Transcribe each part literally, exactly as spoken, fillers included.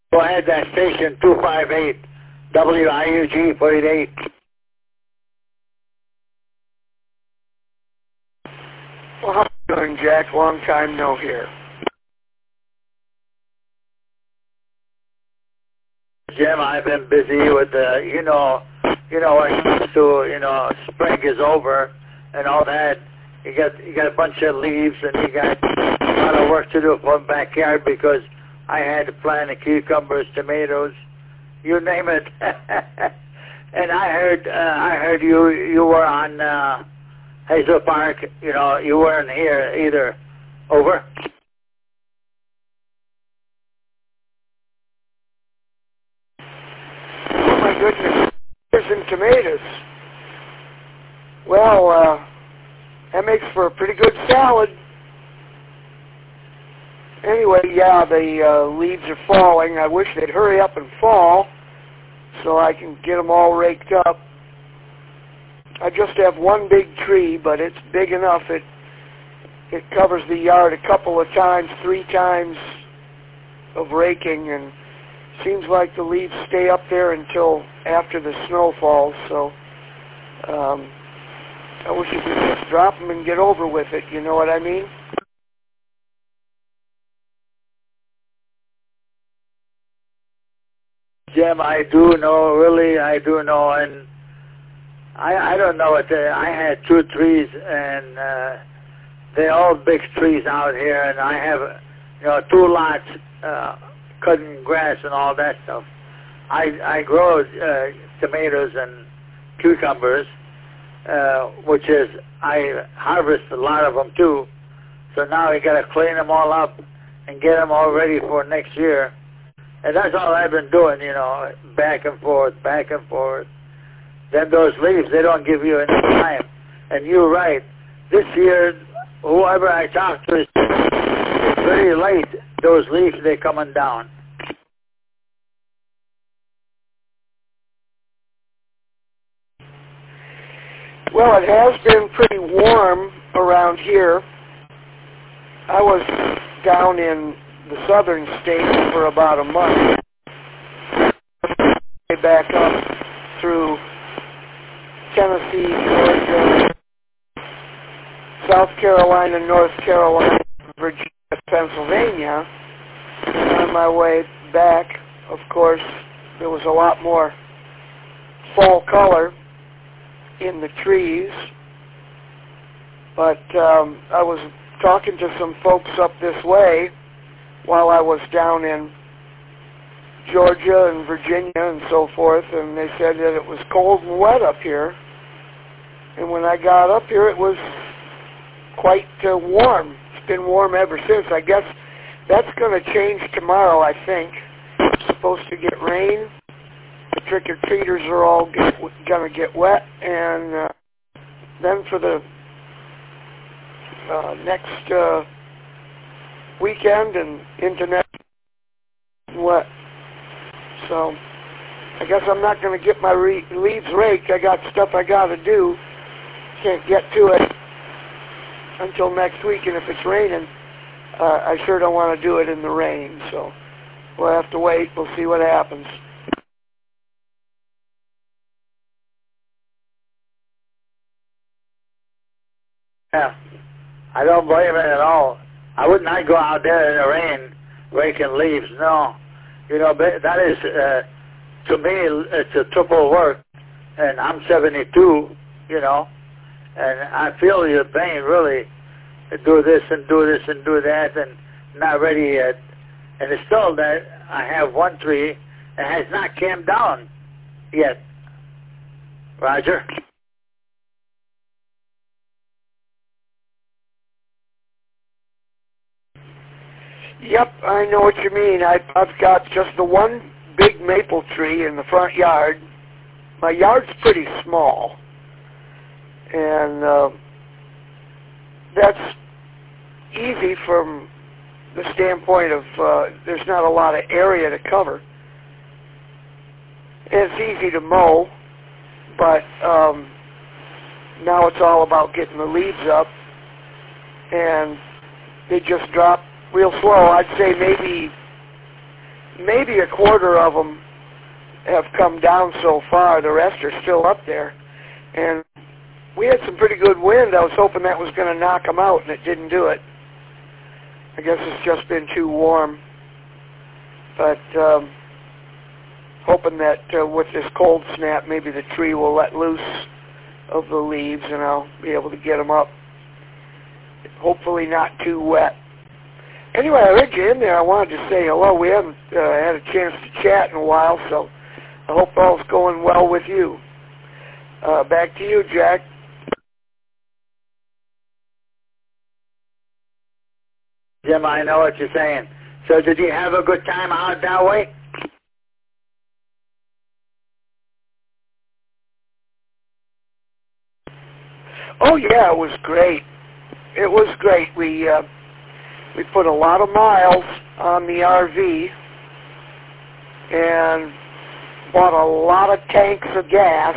Go ahead, that station two five eight, W I U G forty-eight. Well, how are you doing, Jack? Long time no hear. Jim, I've been busy with the, you know, you know, when it comes to, you know, spring is over and all that. You got you got a bunch of leaves and you got a lot of work to do for the backyard because I had to plant the cucumbers, tomatoes, you name it. And I heard uh, I heard you you were on uh, Hazel Park. You know, you weren't here either. Over. Oh my goodness, tomatoes and tomatoes. Well, uh, that makes for a pretty good salad. Anyway, yeah, the uh, leaves are falling. I wish they'd hurry up and fall so I can get them all raked up. I just have one big tree, but it's big enough. It it covers the yard a couple of times, three times of raking, and seems like the leaves stay up there until after the snow falls. So um, I wish you could just drop them and get over with it. You know what I mean? Jim, I do know, really, I do know, and I I don't know what the, I had two trees, and uh, they're all big trees out here, and I have, you know, two lots, uh, cutting grass and all that stuff. I I grow uh, tomatoes and cucumbers, uh, which is, I harvest a lot of them too, so now we got to clean them all up and get them all ready for next year. And that's all I've been doing, you know, back and forth, back and forth. Then those leaves, they don't give you any time. And you're right. This year, whoever I talk to, is it's very late. Those leaves, they're coming down. Well, it has been pretty warm around here. I was down in the southern states for about a month. Back up through Tennessee, Georgia, South Carolina, North Carolina, Virginia, Pennsylvania. And on my way back, of course, there was a lot more fall color in the trees. But um, I was talking to some folks up this way while I was down in Georgia and Virginia and so forth, and they said that it was cold and wet up here. And when I got up here, it was quite uh, warm. It's been warm ever since. I guess that's going to change tomorrow, I think. It's supposed to get rain. The trick-or-treaters are all going to get wet, and uh, then for the uh, next uh, weekend and into next wet. So I guess I'm not going to get my re- leaves raked. I got stuff I got to do. Can't get to it until next week, and if it's raining, uh, I sure don't want to do it in the rain. So we'll have to wait. We'll see what happens. Yeah, I don't blame it at all. I would not go out there in the rain raking leaves, no. You know, that is, uh, to me, it's a triple work, and I'm seventy-two, you know, and I feel your pain, really, to do this and do this and do that, and not ready yet. And it's still that I have one tree that has not came down yet. Roger? Yep, I know what you mean. I, I've got just the one big maple tree in the front yard. My yard's pretty small, and uh, that's easy from the standpoint of uh, there's not a lot of area to cover. It's easy to mow, but um, now it's all about getting the leaves up, and they just drop real slow. I'd say maybe maybe a quarter of them have come down so far. The rest are still up there. And we had some pretty good wind. I was hoping that was going to knock them out, and it didn't do it. I guess it's just been too warm. But um, hoping that uh, with this cold snap, maybe the tree will let loose of the leaves, and I'll be able to get them up. Hopefully not too wet. Anyway, I read you in there. I wanted to say hello. We haven't uh, had a chance to chat in a while, so I hope all's going well with you. Uh, back to you, Jack. Jim, I know what you're saying. So did you have a good time out that way? Oh, yeah, it was great. It was great. We uh, we put a lot of miles on the R V and bought a lot of tanks of gas.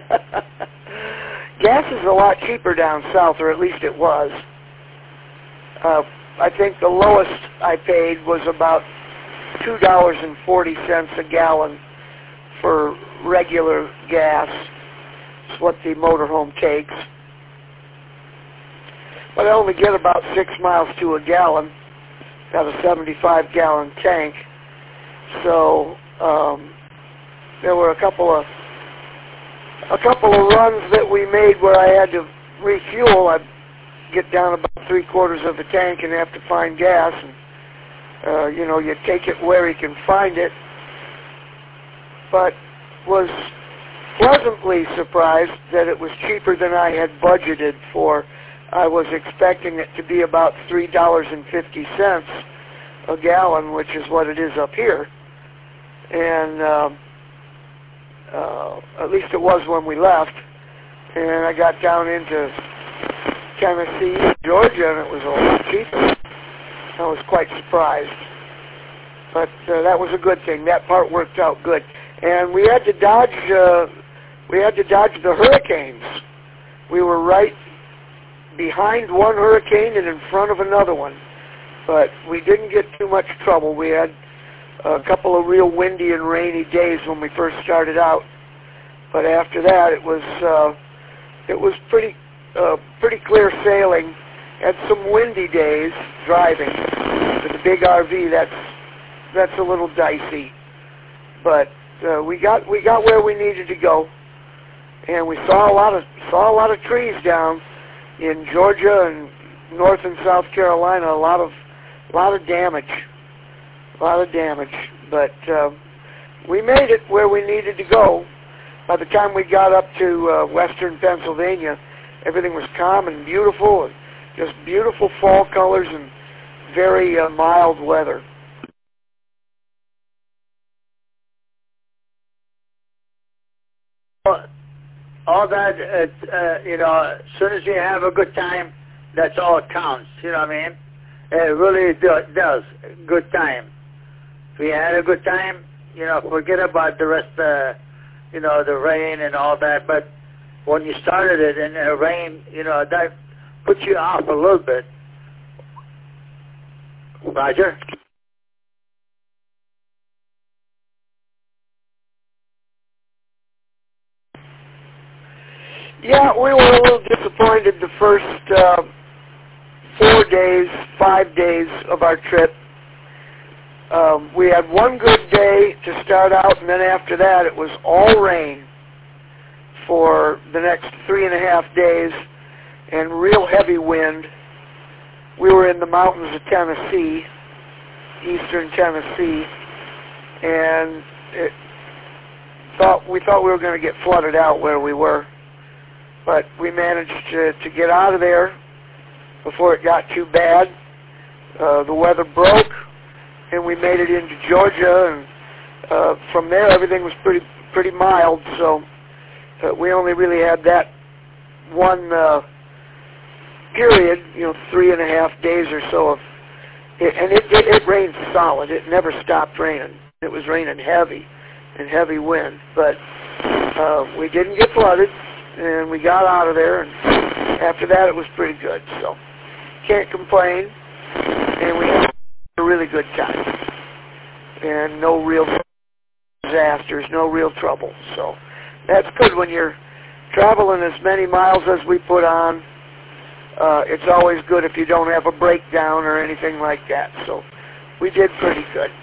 Gas is a lot cheaper down south, or at least it was. Uh, I think the lowest I paid was about two dollars and forty cents a gallon for regular gas. It's what the motorhome takes. But I only get about six miles to a gallon. Got a seventy-five gallon tank. So um, there were a couple of a couple of runs that we made where I had to refuel. I'd get down about three quarters of the tank and have to find gas. And uh, you know, you take it where you can find it. But was pleasantly surprised that it was cheaper than I had budgeted for. I was expecting it to be about three dollars and fifty cents a gallon, which is what it is up here. And uh, uh, at least it was when we left. And I got down into Tennessee, Georgia, and it was a lot cheaper. I was quite surprised. But uh, that was a good thing. That part worked out good. And we had to dodge, uh, we had to dodge the hurricanes. We were right behind one hurricane and in front of another one. But we didn't get too much trouble. We had a couple of real windy and rainy days when we first started out. But after that, it was uh, it was pretty uh, pretty clear sailing. Had some windy days driving. With the big R V, that's that's a little dicey. But uh, we got we got where we needed to go, and we saw a lot of saw a lot of trees down in Georgia and North and South Carolina. A lot of a lot of damage, a lot of damage. But uh, we made it where we needed to go. By the time we got up to uh, western Pennsylvania, everything was calm and beautiful, and just beautiful fall colors and very uh, mild weather. All that, uh, uh, you know, as soon as you have a good time, that's all it counts. You know what I mean? It really do, does. Good time. If you had a good time, you know, forget about the rest, uh, you know, the rain and all that. But when you started it and the rain, you know, that puts you off a little bit. Roger? Yeah, we were a little disappointed the first uh, four days, five days of our trip. Um, we had one good day to start out, and then after that it was all rain for the next three and a half days and real heavy wind. We were in the mountains of Tennessee, eastern Tennessee, and it thought we thought we were going to get flooded out where we were. But we managed to, to get out of there before it got too bad. Uh, the weather broke, and we made it into Georgia, and uh, from there everything was pretty pretty mild. So uh, we only really had that one uh, period, you know, three and a half days or so of, it, and it, it, it rained solid. It never stopped raining. It was raining heavy and heavy wind, but uh, we didn't get flooded. And we got out of there, and after that it was pretty good. So can't complain, and we had a really good time. and no real disasters, no real trouble. So that's good when you're traveling as many miles as we put on. Uh, it's always good if you don't have a breakdown or anything like that. So we did pretty good.